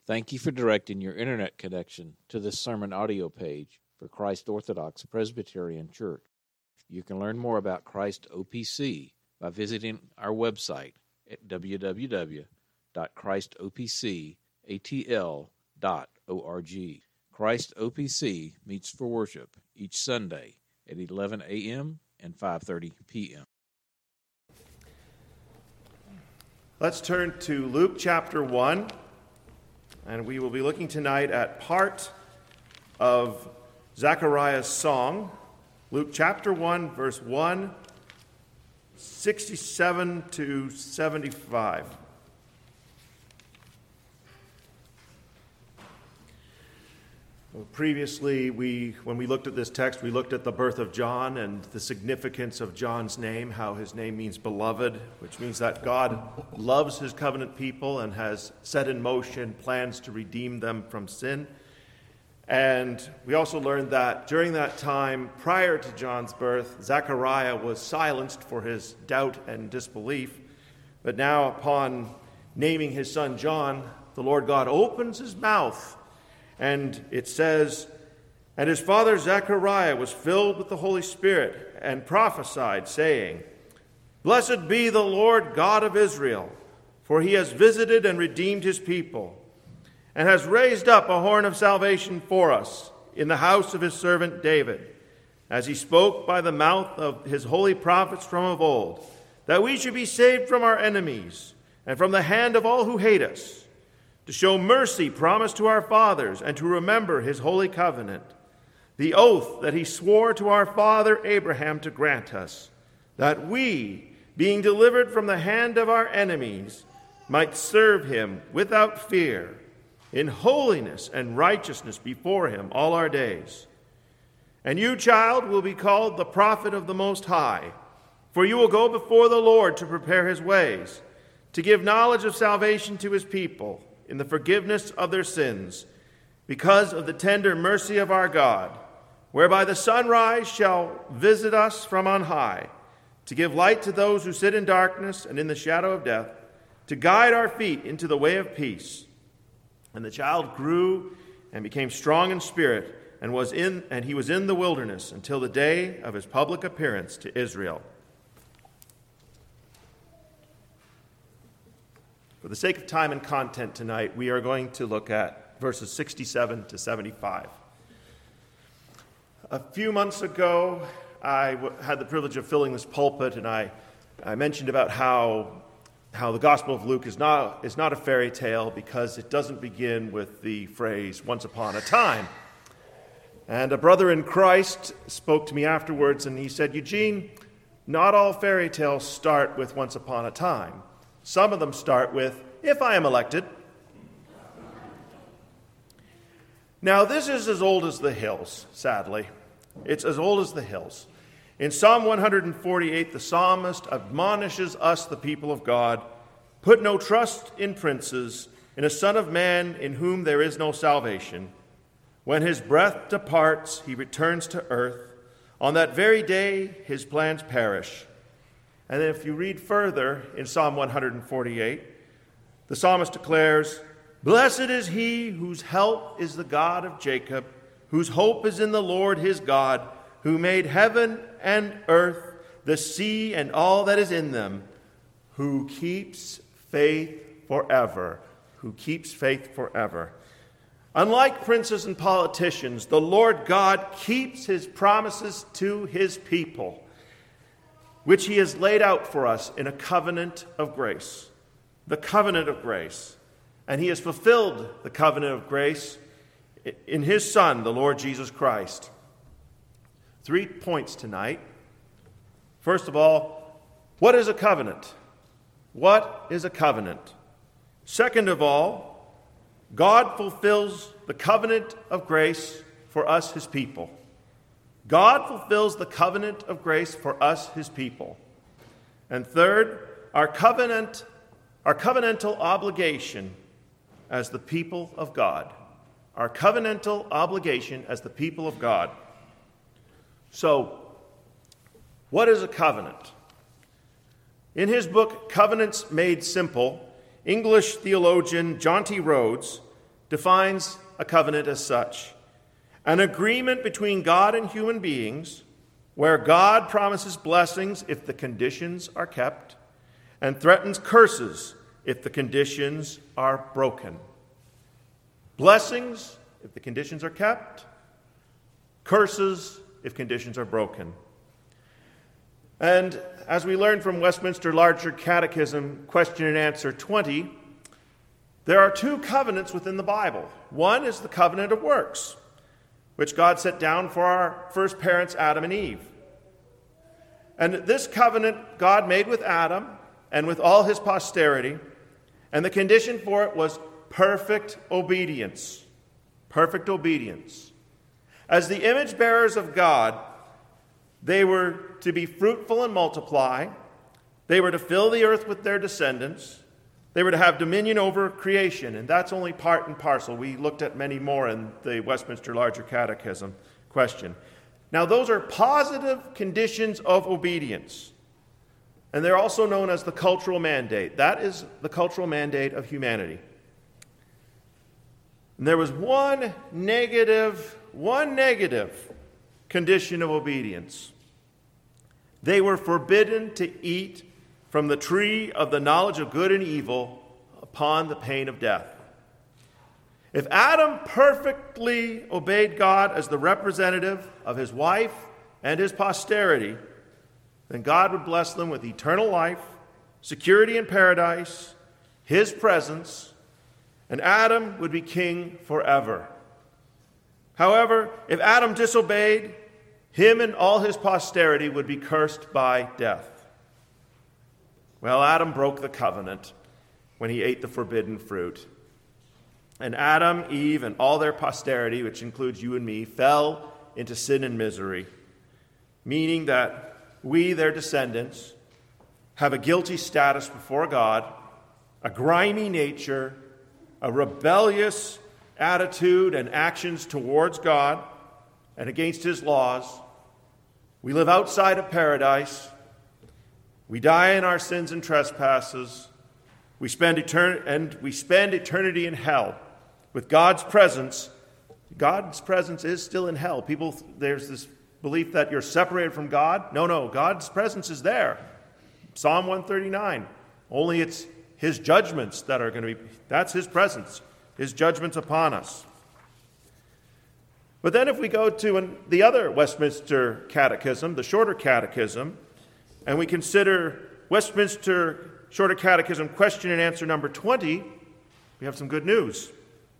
Thank you for directing your internet connection to this sermon audio page for Christ Orthodox Presbyterian Church. You can learn more about Christ OPC by visiting our website at www.christopcatl.org. Christ OPC meets for worship each Sunday at 11 a.m. and 5:30 p.m. Let's turn to Luke chapter 1, and we will be looking tonight at part of Zechariah's song. Luke chapter 1, verse 1, 67 to 75. Previously, when we looked at this text, we looked at the birth of John and the significance of John's name, how his name means beloved, which means that God loves his covenant people and has set in motion plans to redeem them from sin. And we also learned that during that time, prior to John's birth, Zechariah was silenced for his doubt and disbelief. But now, upon naming his son John, the Lord God opens his mouth. And it says, "And his father Zechariah was filled with the Holy Spirit and prophesied, saying, 'Blessed be the Lord God of Israel, for he has visited and redeemed his people, and has raised up a horn of salvation for us in the house of his servant David, as he spoke by the mouth of his holy prophets from of old, that we should be saved from our enemies and from the hand of all who hate us, to show mercy promised to our fathers, and to remember his holy covenant, the oath that he swore to our father Abraham to grant us, that we, being delivered from the hand of our enemies, might serve him without fear, in holiness and righteousness before him all our days. And you, child, will be called the prophet of the Most High, for you will go before the Lord to prepare his ways, to give knowledge of salvation to his people, in the forgiveness of their sins, because of the tender mercy of our God, whereby the sunrise shall visit us from on high, to give light to those who sit in darkness and in the shadow of death, to guide our feet into the way of peace.' And the child grew and became strong in spirit, and he was in the wilderness until the day of his public appearance to Israel." For the sake of time and content tonight, we are going to look at verses 67 to 75. A few months ago, I had the privilege of filling this pulpit, and I mentioned about how the Gospel of Luke is not a fairy tale because it doesn't begin with the phrase, "once upon a time." And a brother in Christ spoke to me afterwards, and he said, "Eugene, not all fairy tales start with once upon a time. Some of them start with, 'if I am elected.'" Now, this is as old as the hills, sadly. It's as old as the hills. In Psalm 148, the psalmist admonishes us, the people of God, "Put no trust in princes, in a son of man in whom there is no salvation. When his breath departs, he returns to earth. On that very day, his plans perish." And then if you read further in Psalm 148, the psalmist declares, "Blessed is he whose help is the God of Jacob, whose hope is in the Lord his God, who made heaven and earth, the sea and all that is in them, who keeps faith forever." Who keeps faith forever. Unlike princes and politicians, the Lord God keeps his promises to his people, which he has laid out for us in a covenant of grace. The covenant of grace. And he has fulfilled the covenant of grace in his Son, the Lord Jesus Christ. 3 points tonight. First of all, what is a covenant? What is a covenant? Second of all, God fulfills the covenant of grace for us, his people. God fulfills the covenant of grace for us, his people. And third, our covenantal obligation as the people of God. Our covenantal obligation as the people of God. So, what is a covenant? In his book, Covenants Made Simple, English theologian John T. Rhodes defines a covenant as such: an agreement between God and human beings where God promises blessings if the conditions are kept and threatens curses if the conditions are broken. Blessings if the conditions are kept, curses if conditions are broken. And as we learned from Westminster Larger Catechism, question and answer 20, there are two covenants within the Bible. One is the covenant of works, which God set down for our first parents, Adam and Eve. And this covenant God made with Adam and with all his posterity, and the condition for it was perfect obedience. Perfect obedience. As the image bearers of God, they were to be fruitful and multiply. They were to fill the earth with their descendants. They were to have dominion over creation, and that's only part and parcel. We looked at many more in the Westminster Larger Catechism question. Now, those are positive conditions of obedience, and they're also known as the cultural mandate. That is the cultural mandate of humanity. And there was one negative condition of obedience. They were forbidden to eat from the tree of the knowledge of good and evil upon the pain of death. If Adam perfectly obeyed God as the representative of his wife and his posterity, then God would bless them with eternal life, security in paradise, his presence, and Adam would be king forever. However, if Adam disobeyed, him and all his posterity would be cursed by death. Well, Adam broke the covenant when he ate the forbidden fruit. And Adam, Eve, and all their posterity, which includes you and me, fell into sin and misery, meaning that we, their descendants, have a guilty status before God, a grimy nature, a rebellious attitude and actions towards God and against his laws. We live outside of paradise. We die in our sins and trespasses. We spend eternity in hell. With God's presence is still in hell. There's this belief that you're separated from God. No, God's presence is there. Psalm 139. Only it's his judgments that are going to be, that's his presence, his judgments upon us. But then if we go to the other Westminster Catechism, the Shorter Catechism, and we consider Westminster Shorter Catechism question and answer number 20, we have some good news.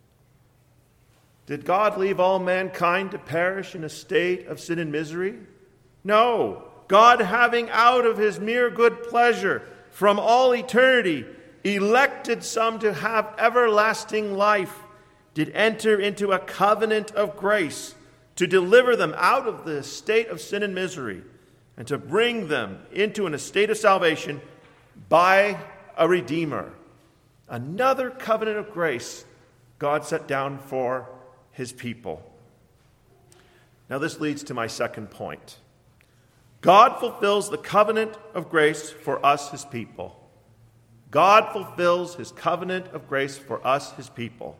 Did God leave all mankind to perish in a state of sin and misery? No. God, having out of his mere good pleasure from all eternity elected some to have everlasting life, did enter into a covenant of grace to deliver them out of the state of sin and misery and to bring them into an estate of salvation by a Redeemer. Another covenant of grace God set down for his people. Now this leads to my second point. God fulfills the covenant of grace for us, his people. God fulfills his covenant of grace for us, his people.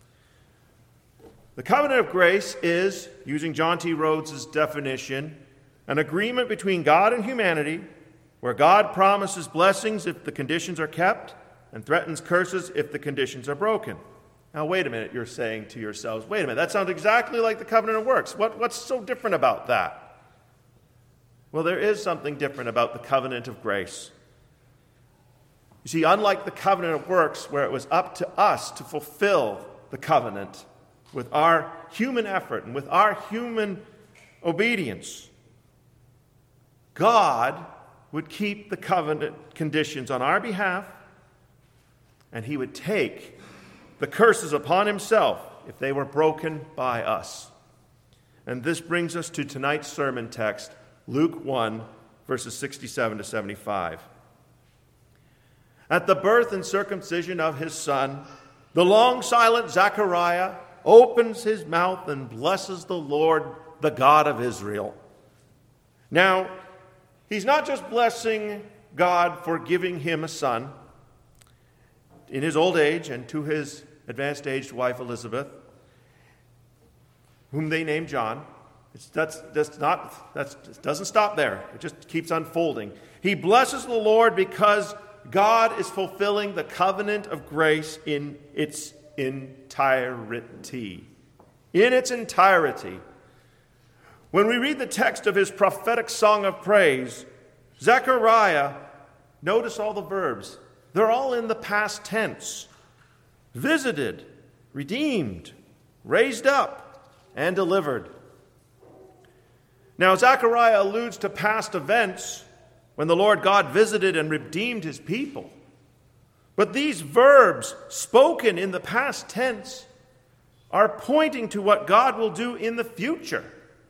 The covenant of grace is, using John T. Rhodes' definition, an agreement between God and humanity where God promises blessings if the conditions are kept and threatens curses if the conditions are broken. Now, wait a minute, you're saying to yourselves, wait a minute, that sounds exactly like the covenant of works. What's so different about that? Well, there is something different about the covenant of grace. You see, unlike the covenant of works, where it was up to us to fulfill the covenant with our human effort and with our human obedience, God would keep the covenant conditions on our behalf, and he would take the curses upon himself if they were broken by us. And this brings us to tonight's sermon text, Luke 1, verses 67 to 75. At the birth and circumcision of his son, the long-silent Zechariah opens his mouth and blesses the Lord, the God of Israel. Now, he's not just blessing God for giving him a son in his old age and to his advanced aged wife Elizabeth, whom they named John. That doesn't stop there. It just keeps unfolding. He blesses the Lord because God is fulfilling the covenant of grace in its entirety. In its entirety. When we read the text of his prophetic song of praise, Zechariah, notice all the verbs. They're all in the past tense. Visited, redeemed, raised up, and delivered. Now, Zechariah alludes to past events when the Lord God visited and redeemed his people. But these verbs spoken in the past tense are pointing to what God will do in the future.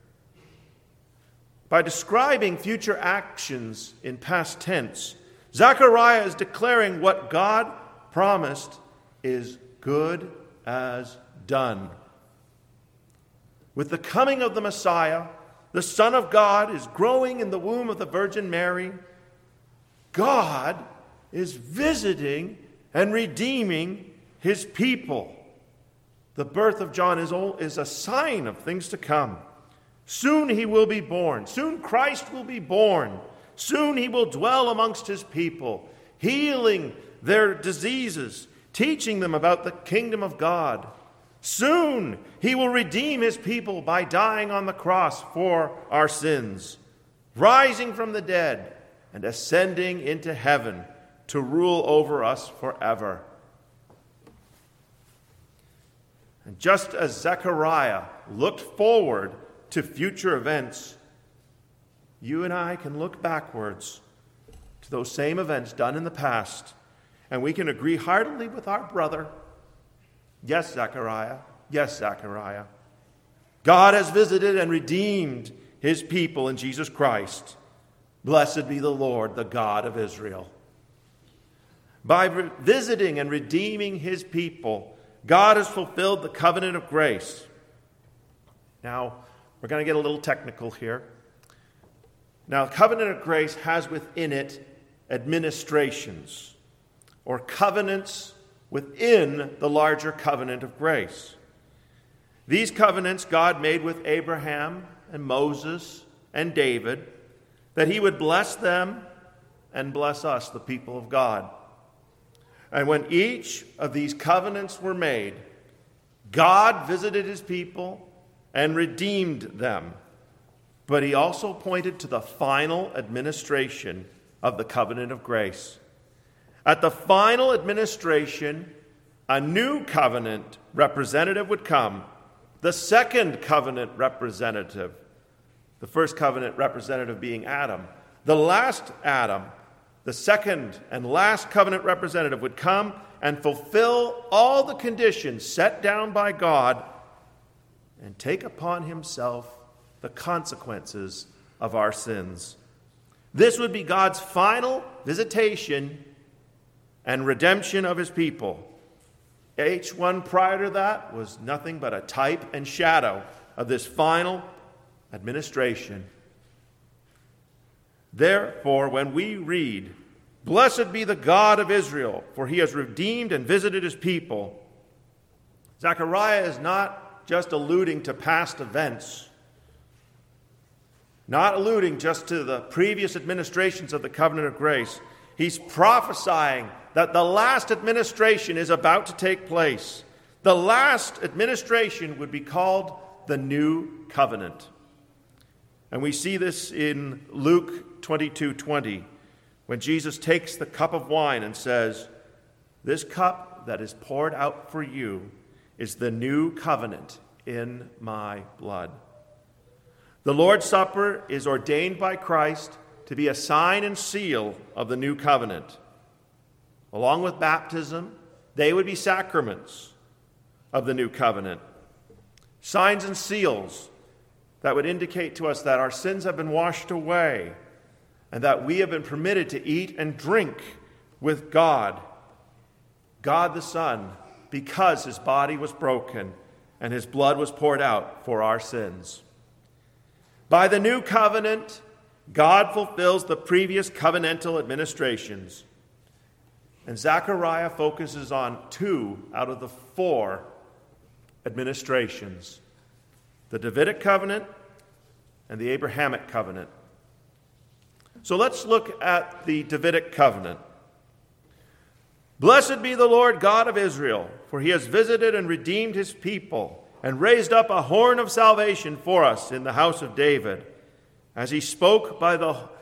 By describing future actions in past tense, Zechariah is declaring what God promised is good as done. With the coming of the Messiah, the Son of God is growing in the womb of the Virgin Mary. God is visiting and redeeming his people. The birth of John is a sign of things to come. Soon he will be born. Soon Christ will be born. Soon he will dwell amongst his people, healing their diseases, teaching them about the kingdom of God. Soon he will redeem his people by dying on the cross for our sins, rising from the dead and ascending into heaven to rule over us forever. And just as Zechariah looked forward to future events, you and I can look backwards to those same events done in the past, and we can agree heartily with our brother. Yes, Zechariah. Yes, Zechariah. God has visited and redeemed his people in Jesus Christ. Blessed be the Lord, the God of Israel. By visiting and redeeming his people, God has fulfilled the covenant of grace. Now, we're going to get a little technical here. Now, the covenant of grace has within it administrations, or covenants within the larger covenant of grace. These covenants God made with Abraham and Moses and David, that he would bless them and bless us, the people of God. And when each of these covenants were made, God visited his people and redeemed them. But he also pointed to the final administration of the covenant of grace. At the final administration, a new covenant representative would come, the second covenant representative. The first covenant representative being Adam. The last Adam, the second and last covenant representative, would come and fulfill all the conditions set down by God and take upon himself the consequences of our sins. This would be God's final visitation and redemption of his people. Each one prior to that was nothing but a type and shadow of this final administration. Therefore, when we read, "Blessed be the God of Israel, for he has redeemed and visited his people," Zechariah is not just alluding to past events, not alluding just to the previous administrations of the covenant of grace. He's prophesying that the last administration is about to take place. The last administration would be called the New Covenant. And we see this in Luke 22:20, when Jesus takes the cup of wine and says, "This cup that is poured out for you is the new covenant in my blood." The Lord's Supper is ordained by Christ to be a sign and seal of the new covenant. Along with baptism, they would be sacraments of the new covenant. Signs and seals that would indicate to us that our sins have been washed away and that we have been permitted to eat and drink with God, God the Son, because his body was broken and his blood was poured out for our sins. By the new covenant, God fulfills the previous covenantal administrations. And Zechariah focuses on 2 out of the 4 administrations: the Davidic covenant and the Abrahamic covenant. So let's look at the Davidic covenant. Blessed be the Lord God of Israel, for he has visited and redeemed his people, and raised up a horn of salvation for us in the house of David, as he spoke by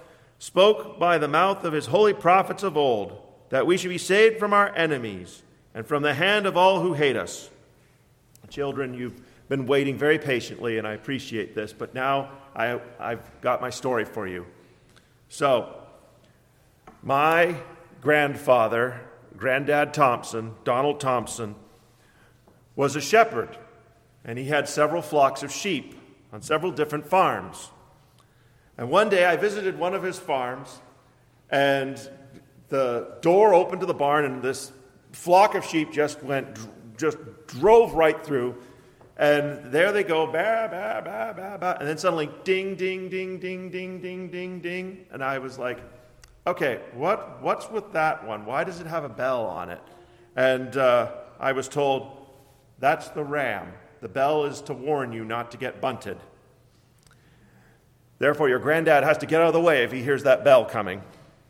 the mouth of his holy prophets of old, that we should be saved from our enemies and from the hand of all who hate us. Children, you've been waiting very patiently, and I appreciate this, but now I've got my story for you. So, my grandfather, Granddad Thompson, Donald Thompson, was a shepherd, and he had several flocks of sheep on several different farms. And one day I visited one of his farms, and the door opened to the barn, and this flock of sheep just drove right through, and there they go, ba, ba, ba, ba, ba, and then suddenly ding, ding, ding, ding, ding, ding, ding, ding, and I was like, okay, what's with that one? Why does it have a bell on it? And I was told, that's the ram. The bell is to warn you not to get bunted. Therefore, your granddad has to get out of the way if he hears that bell coming.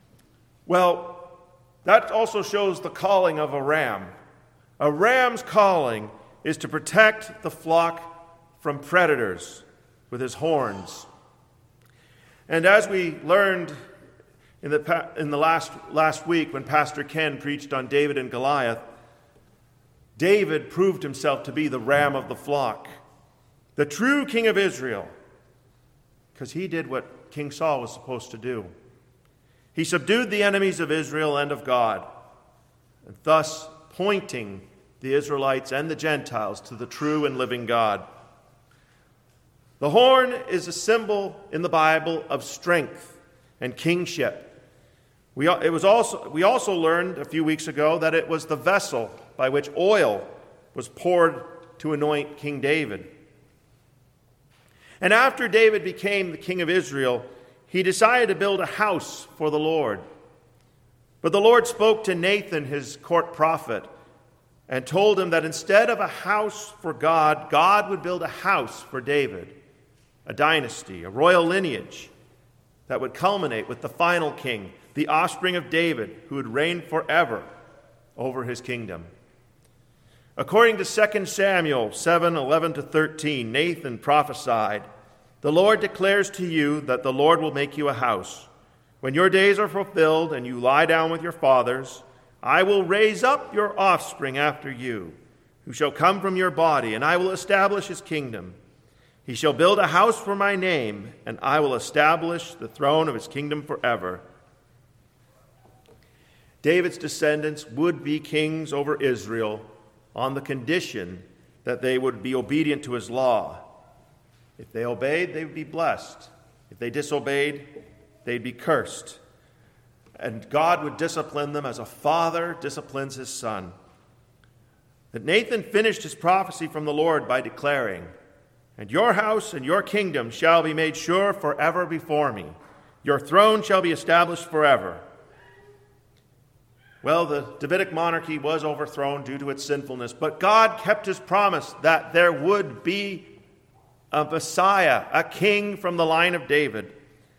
Well, that also shows the calling of a ram. A ram's calling is to protect the flock from predators with his horns. And as we learned in the last week when Pastor Ken preached on David and Goliath, David proved himself to be the ram of the flock, the true king of Israel, because he did what King Saul was supposed to do. He subdued the enemies of Israel and of God, and thus pointing the Israelites and the Gentiles to the true and living God. The horn is a symbol in the Bible of strength and kingship. We also learned a few weeks ago that it was the vessel by which oil was poured to anoint King David. And after David became the king of Israel, he decided to build a house for the Lord. But the Lord spoke to Nathan, his court prophet, and told him that instead of a house for God, God would build a house for David, a dynasty, a royal lineage that would culminate with the final king, the offspring of David, who would reign forever over his kingdom. According to 2 Samuel 7:11-13, Nathan prophesied, "The Lord declares to you that the Lord will make you a house. When your days are fulfilled and you lie down with your fathers, I will raise up your offspring after you, who shall come from your body, and I will establish his kingdom. He shall build a house for my name, and I will establish the throne of his kingdom forever." David's descendants would be kings over Israel on the condition that they would be obedient to his law. If they obeyed, they would be blessed. If they disobeyed, they'd be cursed. And God would discipline them as a father disciplines his son. But Nathan finished his prophecy from the Lord by declaring, "And your house and your kingdom shall be made sure forever before me. Your throne shall be established forever." Well, the Davidic monarchy was overthrown due to its sinfulness, but God kept his promise that there would be a Messiah, a king from the line of David.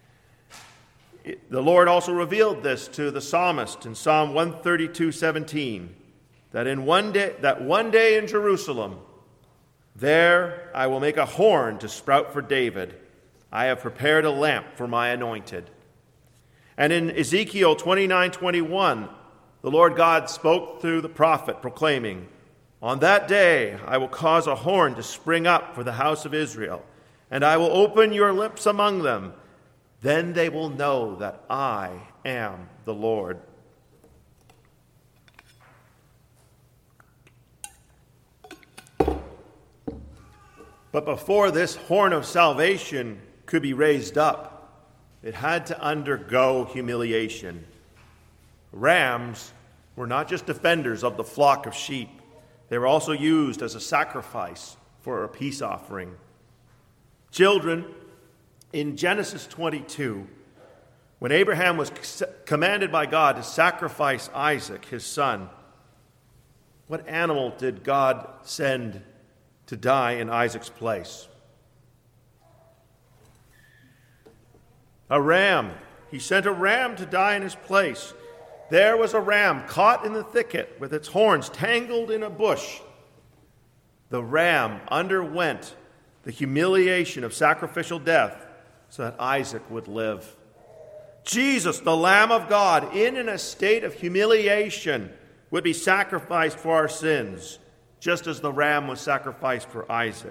The Lord also revealed this to the psalmist in Psalm 132:17, that one day in Jerusalem, there I will make a horn to sprout for David. I have prepared a lamp for my anointed. And in Ezekiel 29:21, the Lord God spoke through the prophet, proclaiming, "On that day I will cause a horn to spring up for the house of Israel, and I will open your lips among them. Then they will know that I am the Lord." But before this horn of salvation could be raised up, it had to undergo humiliation. Rams were not just defenders of the flock of sheep. They were also used as a sacrifice for a peace offering. Children, in Genesis 22, when Abraham was commanded by God to sacrifice Isaac, his son, what animal did God send to die in Isaac's place? A ram. He sent a ram to die in his place. There was a ram caught in the thicket with its horns tangled in a bush. The ram underwent the humiliation of sacrificial death so that Isaac would live. Jesus, the Lamb of God, in an estate of humiliation, would be sacrificed for our sins, just as the ram was sacrificed for Isaac.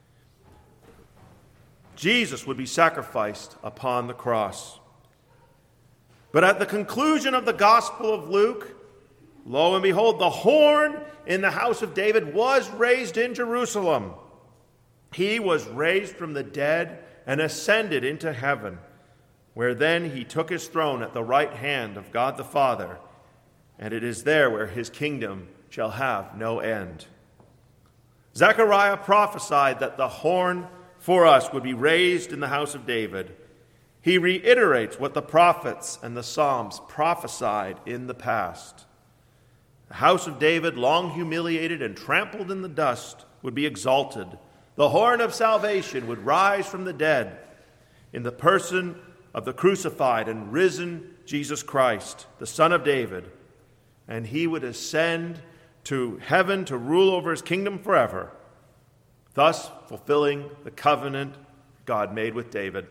Jesus would be sacrificed upon the cross. But at the conclusion of the Gospel of Luke, lo and behold, the horn in the house of David was raised in Jerusalem. He was raised from the dead and ascended into heaven, where then he took his throne at the right hand of God the Father, and it is there where his kingdom shall have no end. Zechariah prophesied that the horn for us would be raised in the house of David. He reiterates what the prophets and the Psalms prophesied in the past. The house of David, long humiliated and trampled in the dust, would be exalted. The horn of salvation would rise from the dead in the person of the crucified and risen Jesus Christ, the Son of David, and he would ascend to heaven to rule over his kingdom forever, thus fulfilling the covenant God made with David.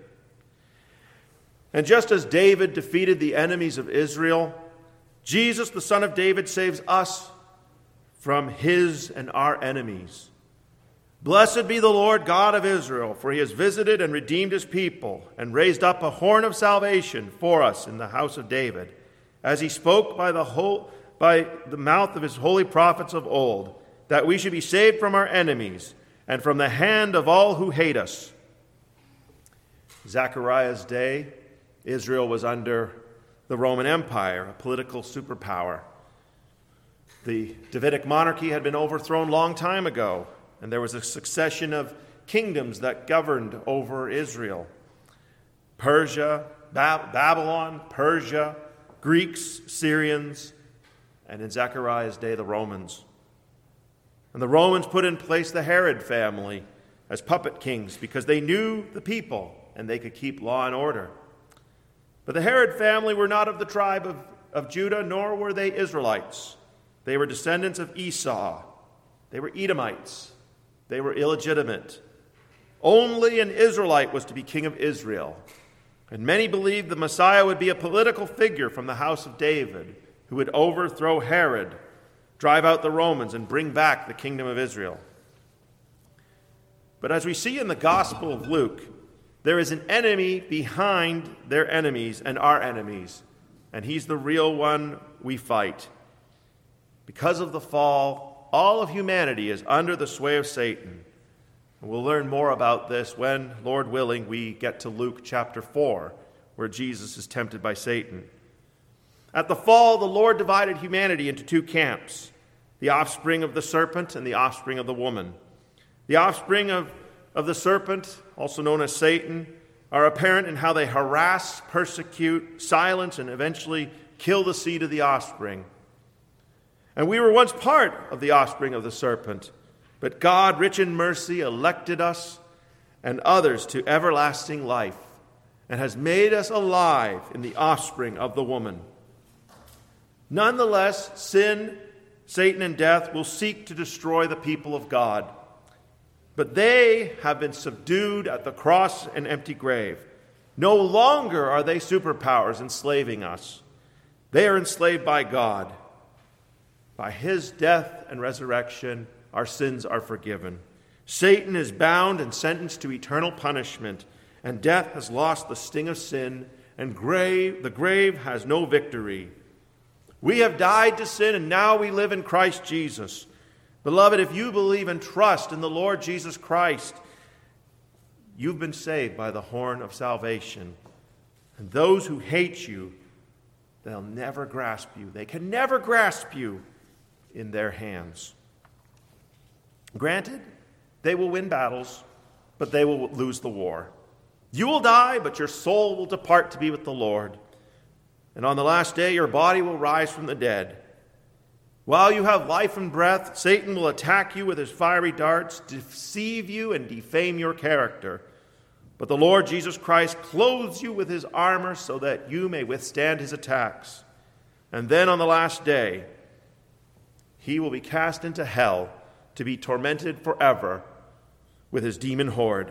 And just as David defeated the enemies of Israel, Jesus, the Son of David, saves us from his and our enemies. Blessed be the Lord God of Israel, for he has visited and redeemed his people and raised up a horn of salvation for us in the house of David, as he spoke by the mouth of his holy prophets of old, that we should be saved from our enemies and from the hand of all who hate us. Zechariah's day, Israel was under the Roman Empire, a political superpower. The Davidic monarchy had been overthrown long time ago, and there was a succession of kingdoms that governed over Israel. Persia, Babylon, Persia, Greeks, Syrians, and in Zechariah's day, the Romans. And the Romans put in place the Herod family as puppet kings because they knew the people and they could keep law and order. But the Herod family were not of the tribe of Judah, nor were they Israelites. They were descendants of Esau. They were Edomites. They were illegitimate. Only an Israelite was to be king of Israel. And many believed the Messiah would be a political figure from the house of David who would overthrow Herod, drive out the Romans, and bring back the kingdom of Israel. But as we see in the Gospel of Luke, there is an enemy behind their enemies and our enemies, and he's the real one we fight. Because of the fall, all of humanity is under the sway of Satan. And we'll learn more about this when, Lord willing, we get to Luke chapter 4, where Jesus is tempted by Satan. At the fall, the Lord divided humanity into two camps, the offspring of the serpent and the offspring of the woman. The offspring of the serpent, also known as Satan, are apparent in how they harass, persecute, silence, and eventually kill the seed of the offspring. And we were once part of the offspring of the serpent, but God, rich in mercy, elected us and others to everlasting life and has made us alive in the offspring of the woman. Nonetheless, sin, Satan, and death will seek to destroy the people of God. But they have been subdued at the cross and empty grave. No longer are they superpowers enslaving us. They are enslaved by God. By his death and resurrection, our sins are forgiven. Satan is bound and sentenced to eternal punishment, and death has lost the sting of sin, and the grave has no victory. We have died to sin, and now we live in Christ Jesus. Beloved, if you believe and trust in the Lord Jesus Christ, you've been saved by the horn of salvation. And those who hate you, they'll never grasp you. They can never grasp you in their hands. Granted, they will win battles, but they will lose the war. You will die, but your soul will depart to be with the Lord. and on the last day your body will rise from the dead. While you have life and breath, Satan will attack you with his fiery darts, deceive you and defame your character. But the Lord Jesus Christ clothes you with his armor so that you may withstand his attacks. And then on the last day, he will be cast into hell to be tormented forever with his demon horde.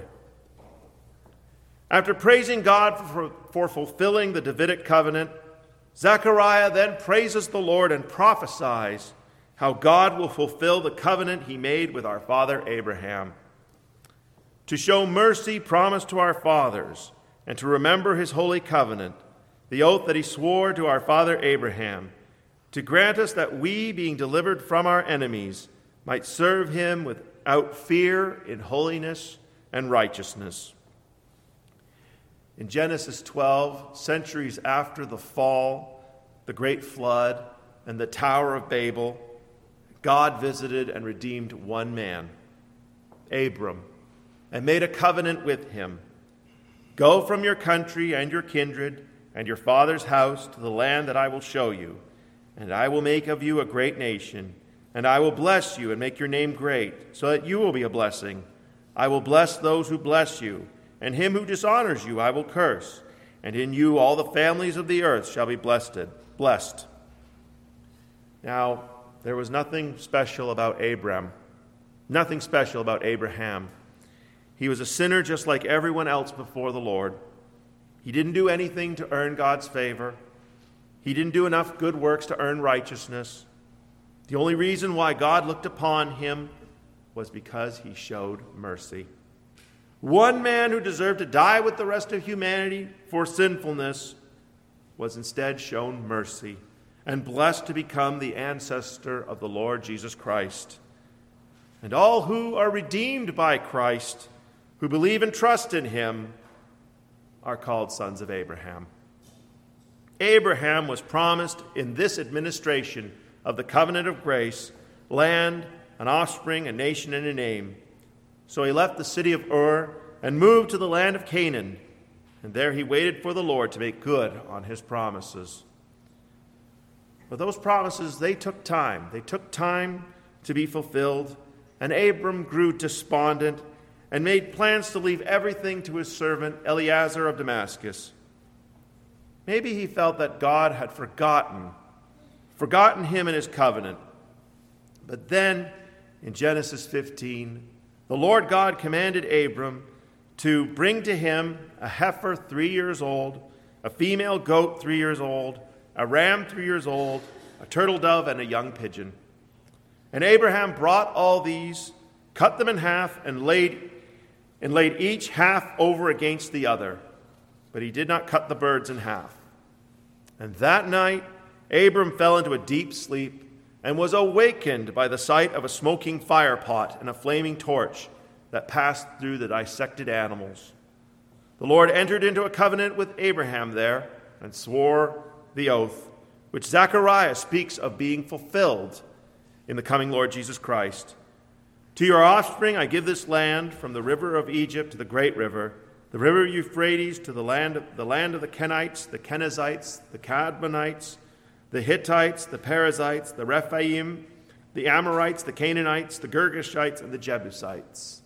After praising God for fulfilling the Davidic covenant, Zechariah then praises the Lord and prophesies how God will fulfill the covenant he made with our father Abraham. To show mercy promised to our fathers and to remember his holy covenant, the oath that he swore to our father Abraham, to grant us that we, being delivered from our enemies, might serve him without fear in holiness and righteousness. In Genesis 12, centuries after the fall, the great flood, and the Tower of Babel, God visited and redeemed one man, Abram, and made a covenant with him. Go from your country and your kindred and your father's house to the land that I will show you, and I will make of you a great nation, and I will bless you and make your name great, so that you will be a blessing. I will bless those who bless you, and him who dishonors you I will curse, and in you all the families of the earth shall be blessed. Now, there was nothing special about Abraham. He was a sinner just like everyone else before the Lord. He didn't do anything to earn God's favor. He didn't do enough good works to earn righteousness. The only reason why God looked upon him was because he showed mercy. One man who deserved to die with the rest of humanity for sinfulness was instead shown mercy and blessed to become the ancestor of the Lord Jesus Christ. And all who are redeemed by Christ, who believe and trust in him, are called sons of Abraham. Abraham was promised in this administration of the covenant of grace, land, an offspring, a nation, and a name. So he left the city of Ur and moved to the land of Canaan, and there he waited for the Lord to make good on his promises. But those promises, they took time. They took time to be fulfilled, and Abram grew despondent and made plans to leave everything to his servant Eliezer of Damascus. Maybe he felt that God had forgotten him and his covenant. But then, in Genesis 15, the Lord God commanded Abram to bring to him a heifer 3 years old, a female goat 3 years old, a ram 3 years old, a turtle dove, and a young pigeon. And Abraham brought all these, cut them in half, and laid each half over against the other. But he did not cut the birds in half. And that night Abram fell into a deep sleep and was awakened by the sight of a smoking fire pot and a flaming torch that passed through the dissected animals. The Lord entered into a covenant with Abraham there and swore the oath, which Zechariah speaks of being fulfilled in the coming Lord Jesus Christ. To your offspring I give this land, from the river of Egypt to the great river, the river Euphrates to the land of the Kenites, the Kenizzites, the Cadmonites, the Hittites, the Perizzites, the Rephaim, the Amorites, the Canaanites, the Girgashites, and the Jebusites.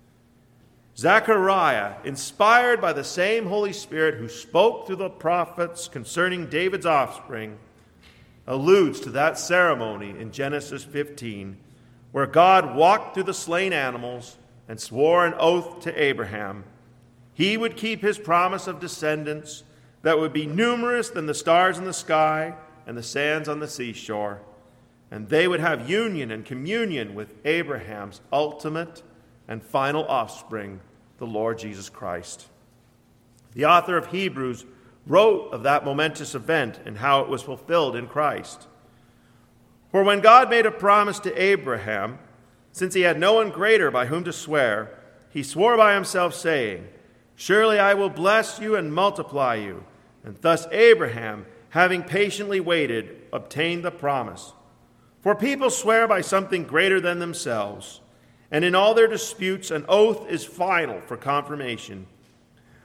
Zechariah, inspired by the same Holy Spirit who spoke through the prophets concerning David's offspring, alludes to that ceremony in Genesis 15, where God walked through the slain animals and swore an oath to Abraham. He would keep his promise of descendants that would be numerous than the stars in the sky and the sands on the seashore, and they would have union and communion with Abraham's ultimate and final offspring, the Lord Jesus Christ. The author of Hebrews wrote of that momentous event and how it was fulfilled in Christ. For when God made a promise to Abraham, since he had no one greater by whom to swear, he swore by himself, saying, "Surely I will bless you and multiply you." And thus Abraham, having patiently waited, obtained the promise. For people swear by something greater than themselves, and in all their disputes an oath is final for confirmation.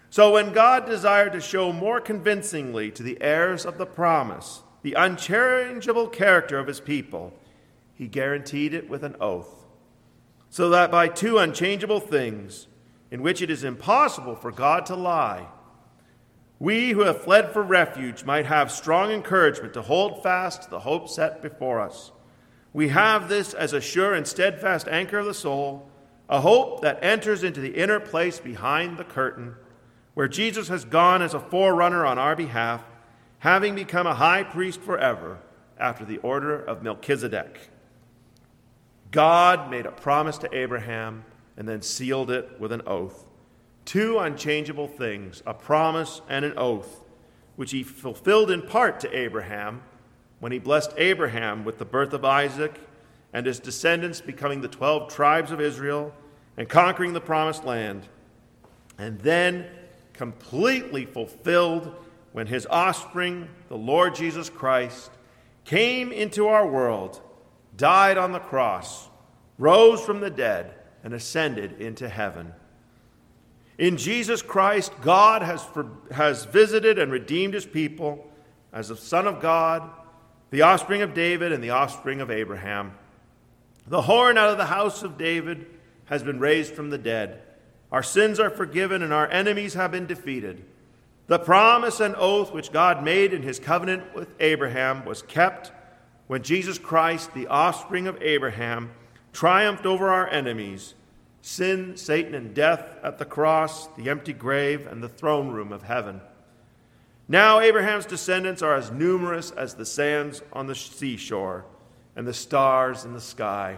So when God desired to show more convincingly to the heirs of the promise the unchangeable character of his people, he guaranteed it with an oath, so that by two unchangeable things, in which it is impossible for God to lie, we who have fled for refuge might have strong encouragement to hold fast to the hope set before us. We have this as a sure and steadfast anchor of the soul, a hope that enters into the inner place behind the curtain, where Jesus has gone as a forerunner on our behalf, having become a high priest forever after the order of Melchizedek. God made a promise to Abraham and then sealed it with an oath. Two unchangeable things, a promise and an oath, which he fulfilled in part to Abraham when he blessed Abraham with the birth of Isaac and his descendants becoming the 12 tribes of Israel and conquering the promised land, and then completely fulfilled when his offspring, the Lord Jesus Christ, came into our world, died on the cross, rose from the dead, and ascended into heaven. In Jesus Christ, God has visited and redeemed his people as the Son of God, the offspring of David and the offspring of Abraham. The horn out of the house of David has been raised from the dead. Our sins are forgiven and our enemies have been defeated. The promise and oath which God made in his covenant with Abraham was kept when Jesus Christ, the offspring of Abraham, triumphed over our enemies, sin, Satan, and death at the cross, the empty grave, and the throne room of heaven. Now Abraham's descendants are as numerous as the sands on the seashore and the stars in the sky.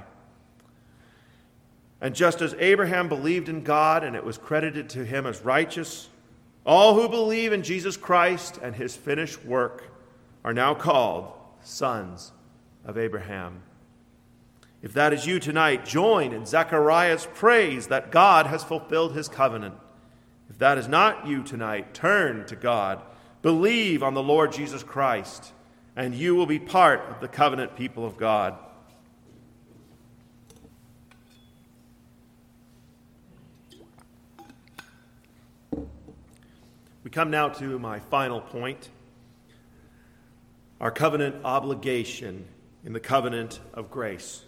And just as Abraham believed in God and it was credited to him as righteous, all who believe in Jesus Christ and his finished work are now called sons of Abraham. If that is you tonight, join in Zechariah's praise that God has fulfilled his covenant. If that is not you tonight, turn to God, believe on the Lord Jesus Christ, and you will be part of the covenant people of God. We come now to my final point, our covenant obligation in the covenant of grace.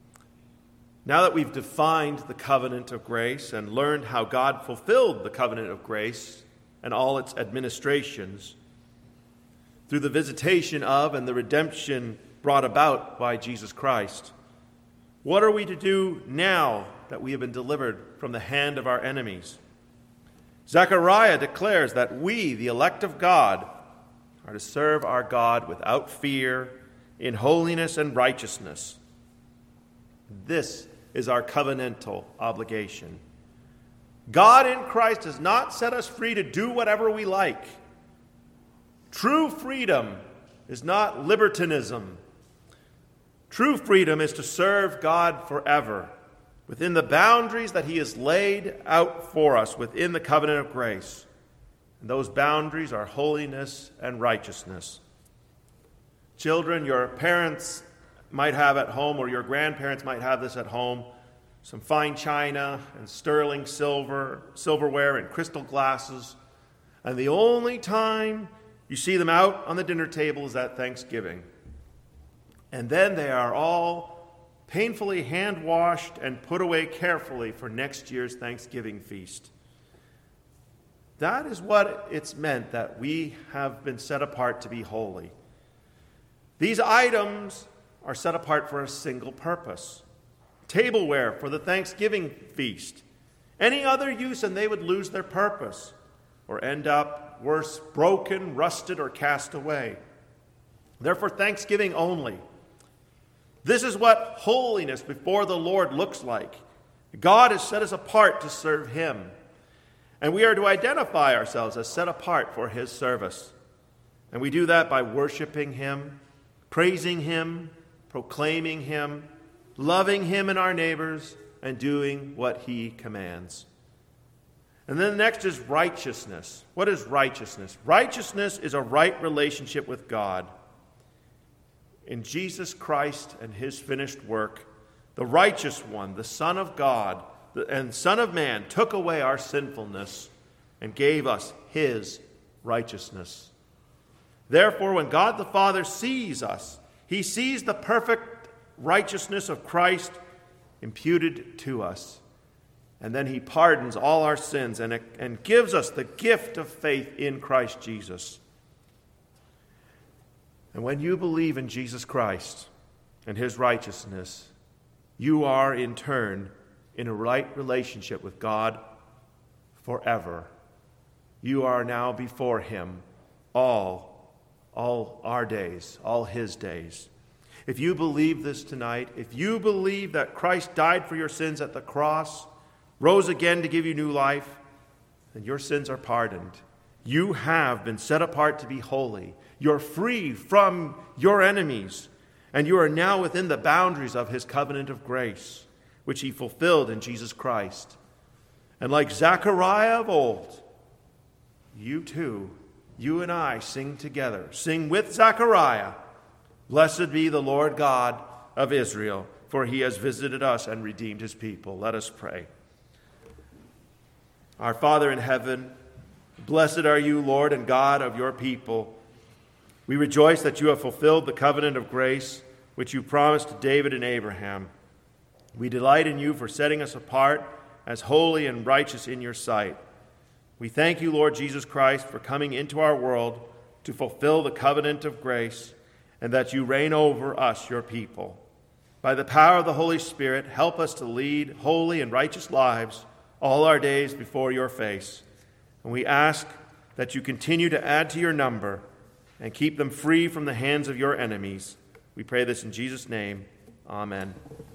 Now that we've defined the covenant of grace and learned how God fulfilled the covenant of grace and all its administrations through the visitation of and the redemption brought about by Jesus Christ, what are we to do now that we have been delivered from the hand of our enemies? Zechariah declares that we, the elect of God, are to serve our God without fear, in holiness and righteousness. This is our covenantal obligation. God in Christ has not set us free to do whatever we like. True freedom is not libertinism. True freedom is to serve God forever within the boundaries that he has laid out for us within the covenant of grace. And those boundaries are holiness and righteousness. Children, your parents might have at home, or your grandparents might have this at home, some fine china and sterling silverware and crystal glasses. And the only time you see them out on the dinner table is at Thanksgiving. And then they are all painfully hand-washed and put away carefully for next year's Thanksgiving feast. That is what it's meant that we have been set apart to be holy. These items are set apart for a single purpose. Tableware for the Thanksgiving feast. Any other use and they would lose their purpose or end up worse, broken, rusted, or cast away. They're for Thanksgiving only. This is what holiness before the Lord looks like. God has set us apart to serve him. And we are to identify ourselves as set apart for his service. And we do that by worshiping him, praising him, proclaiming him, loving him and our neighbors, and doing what he commands. And then next is righteousness. What is righteousness? Righteousness is a right relationship with God. In Jesus Christ and his finished work, the righteous one, the Son of God and Son of Man, took away our sinfulness, and gave us his righteousness. Therefore, when God the Father sees us, he sees the perfect righteousness of Christ imputed to us. And then he pardons all our sins and gives us the gift of faith in Christ Jesus. And when you believe in Jesus Christ and his righteousness, you are in turn in a right relationship with God forever. You are now before him all our days, all his days. If you believe this tonight, if you believe that Christ died for your sins at the cross, rose again to give you new life, then your sins are pardoned. You have been set apart to be holy. You're free from your enemies, and you are now within the boundaries of his covenant of grace, which he fulfilled in Jesus Christ. And like Zechariah of old, you too, you and I sing together. Sing with Zechariah, "Blessed be the Lord God of Israel, for he has visited us and redeemed his people." Let us pray. Our Father in heaven, blessed are you, Lord and God of your people. We rejoice that you have fulfilled the covenant of grace which you promised to David and Abraham. We delight in you for setting us apart as holy and righteous in your sight. We thank you, Lord Jesus Christ, for coming into our world to fulfill the covenant of grace, and that you reign over us, your people. By the power of the Holy Spirit, help us to lead holy and righteous lives all our days before your face. And we ask that you continue to add to your number and keep them free from the hands of your enemies. We pray this in Jesus' name. Amen.